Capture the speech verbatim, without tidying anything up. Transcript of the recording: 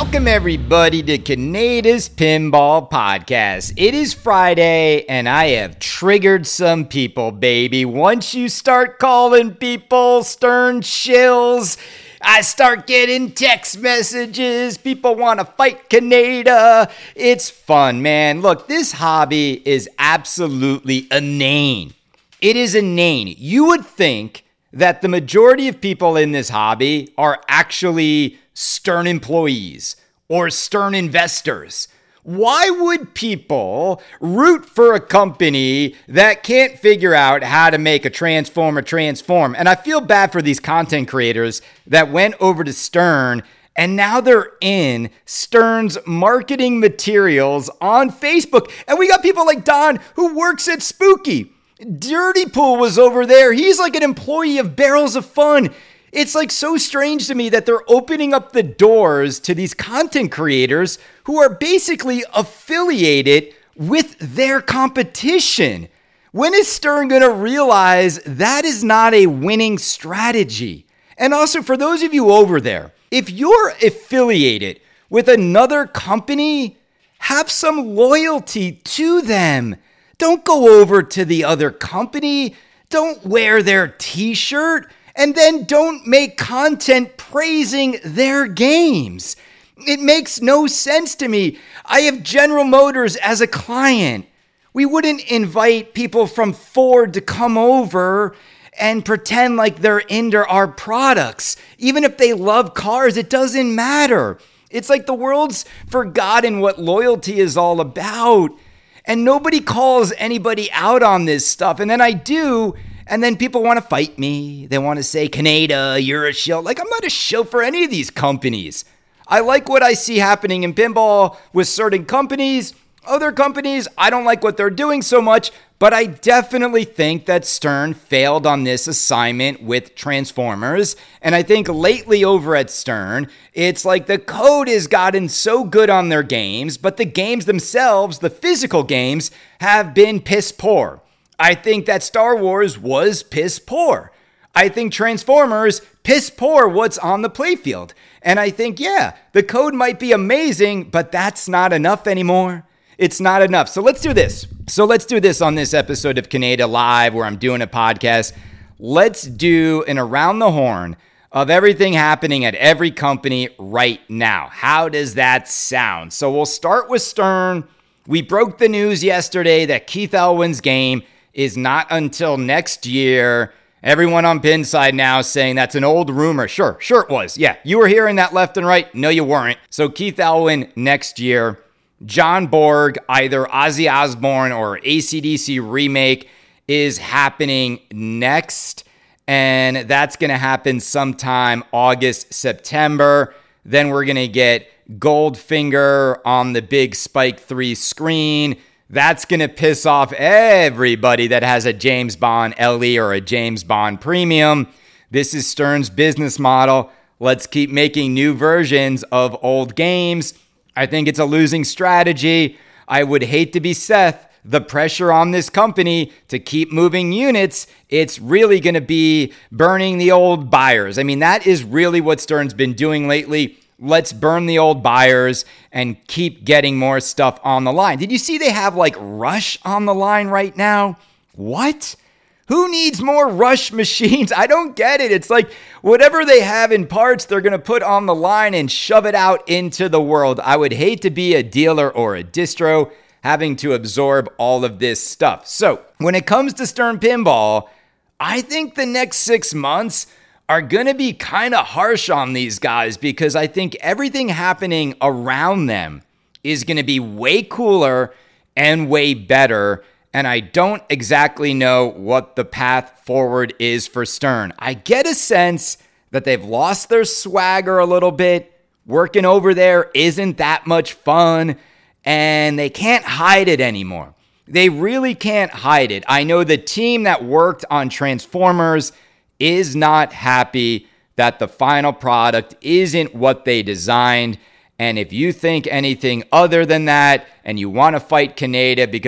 Welcome, everybody, to Kaneda's Pinball Podcast. It is Friday, and I have triggered some people, baby. Once you start calling people Stern shills, I start getting text messages. People want to fight Kaneda. It's fun, man. Look, this hobby is absolutely inane. It is inane. You would think that the majority of people in this hobby are actually Stern employees or Stern investors. Why would people root for a company that can't figure out how to make a transformer transform? And I feel bad for these content creators that went over to Stern and now they're in Stern's marketing materials on Facebook. And we got people like Don who works at Spooky. Dirty Pool was over there. He's like an employee of Barrels of Fun. It's like so strange to me that they're opening up the doors to these content creators who are basically affiliated with their competition. When is Stern going to realize that is not a winning strategy? And also, for those of you over there, if you're affiliated with another company, have some loyalty to them. Don't go over to the other company. Don't wear their t-shirt. And then don't make content praising their games. It makes no sense to me. I have General Motors as a client. We wouldn't invite people from Ford to come over and pretend like they're into our products. Even if they love cars, it doesn't matter. It's like the world's forgotten what loyalty is all about. And nobody calls anybody out on this stuff. And then I do. And then people want to fight me. They want to say, Kaneda, you're a shill. Like, I'm not a shill for any of these companies. I like what I see happening in pinball with certain companies. Other companies, I don't like what they're doing so much. But I definitely think that Stern failed on this assignment with Transformers. And I think lately over at Stern, it's like the code has gotten so good on their games, but the games themselves, the physical games, have been piss poor. I think that Star Wars was piss poor. I think Transformers piss poor what's on the playfield. And I think, yeah, the code might be amazing, but that's not enough anymore. It's not enough. So let's do this. So let's do this on this episode of Kaneda Live where I'm doing a podcast. Let's do an around the horn of everything happening at every company right now. How does that sound? So we'll start with Stern. We broke the news yesterday that Keith Elwin's game is not until next year. Everyone on Pinside now saying that's an old rumor. Sure, sure it was. Yeah, you were hearing that left and right. No, you weren't. So Keith Elwin next year. John Borg, either Ozzy Osbourne or A C D C remake is happening next. And that's going to happen sometime August, September. Then we're going to get Goldfinger on the big Spike three screen. That's going to piss off everybody that has a James Bond L E or a James Bond Premium. This is Stern's business model. Let's keep making new versions of old games. I think it's a losing strategy. I would hate to be Seth. The pressure on this company to keep moving units, it's really going to be burning the old buyers. I mean, that is really what Stern's been doing lately. Let's burn the old buyers and keep getting more stuff on the line. Did you see they have like Rush on the line right now? What? Who needs more Rush machines? I don't get it. It's like whatever they have in parts, they're going to put on the line and shove it out into the world. I would hate to be a dealer or a distro having to absorb all of this stuff. So when it comes to Stern Pinball, I think the next six months are going to be kind of harsh on these guys because I think everything happening around them is going to be way cooler and way better. And I don't exactly know what the path forward is for Stern. I get a sense that they've lost their swagger a little bit. Working over there isn't that much fun, and they can't hide it anymore. They really can't hide it. I know the team that worked on Transformers is not happy that the final product isn't what they designed. And if you think anything other than that, and you want to fight Kaneda because